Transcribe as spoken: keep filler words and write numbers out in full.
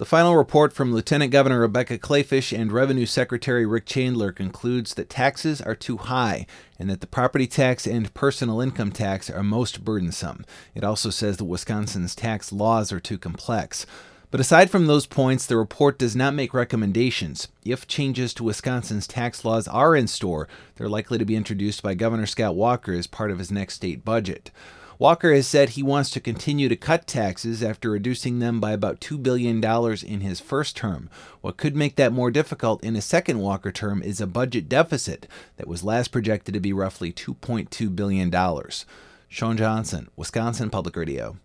The final report from Lieutenant Governor Rebecca Kleefisch and Revenue Secretary Rick Chandler concludes that taxes are too high and that the property tax and personal income tax are most burdensome. It also says that Wisconsin's tax laws are too complex. But aside from those points, the report does not make recommendations. If changes to Wisconsin's tax laws are in store, they're likely to be introduced by Governor Scott Walker as part of his next state budget. Walker has said he wants to continue to cut taxes after reducing them by about two billion dollars in his first term. What could make that more difficult in a second Walker term is a budget deficit that was last projected to be roughly two point two billion dollars. Sean Johnson, Wisconsin Public Radio.